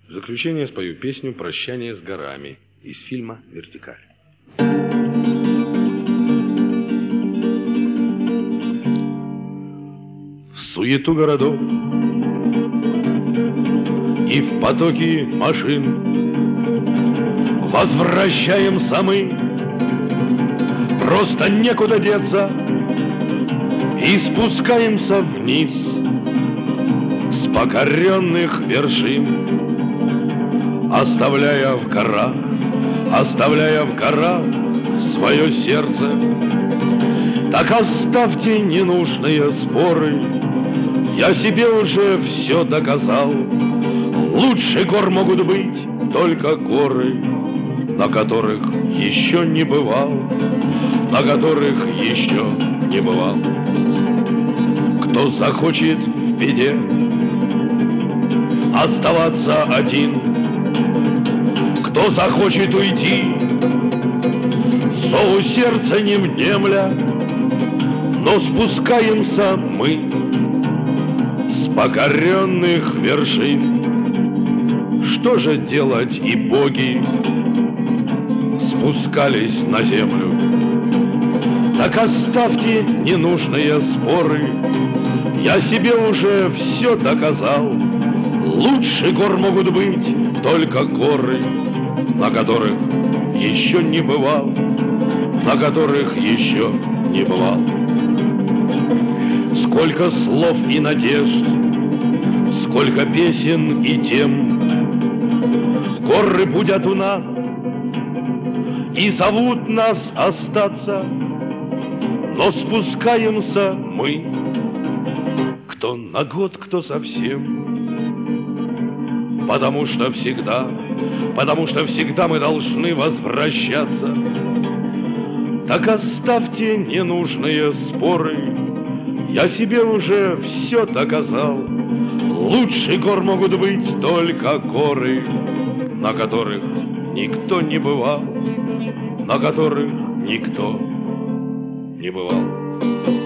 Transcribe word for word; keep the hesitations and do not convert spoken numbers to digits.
В заключение спою песню «Прощание с горами» из фильма «Вертикаль». В суету городов и в потоки машин возвращаемся мы, просто некуда деться, и спускаемся вниз с покоренных вершин, оставляя в горах, оставляя в горах свое сердце. Так оставьте ненужные споры, я себе уже все доказал. Лучше гор могут быть только горы, на которых еще не бывал, на которых еще не бывал. Кто захочет в беде оставаться один, кто захочет уйти, зову сердца не внемля, но спускаемся мы с покоренных вершин. Что же делать, и боги спускались на землю? Так оставьте ненужные споры, я себе уже все доказал. Лучше гор могут быть только горы, на которых еще не бывал, на которых еще не бывал. Сколько слов и надежд, сколько песен и тем горы будут у нас и зовут нас остаться, но спускаемся мы, кто на год, кто совсем, потому что всегда, потому что всегда мы должны возвращаться. Так оставьте ненужные споры, я себе уже все доказал. Лучше гор могут быть только горы, на которых никто не бывал, на которых никто не бывал.